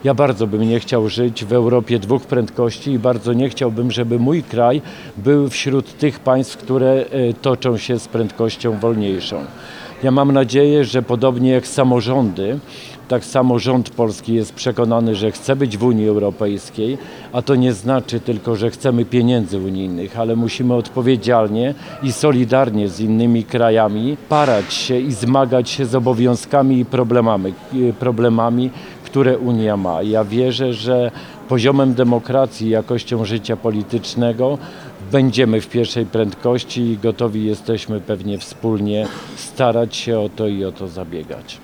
Ja bardzo bym nie chciał żyć w Europie dwóch prędkości i bardzo nie chciałbym, żeby mój kraj był wśród tych państw, które toczą się z prędkością wolniejszą. Ja mam nadzieję, że podobnie jak samorządy, tak samo rząd polski jest przekonany, że chce być w Unii Europejskiej, a to nie znaczy tylko, że chcemy pieniędzy unijnych, ale musimy odpowiedzialnie i solidarnie z innymi krajami parać się i zmagać się z obowiązkami i problemami, które Unia ma. Ja wierzę, że poziomem demokracji i jakością życia politycznego będziemy w pierwszej prędkości i gotowi jesteśmy pewnie wspólnie starać się o to i o to zabiegać.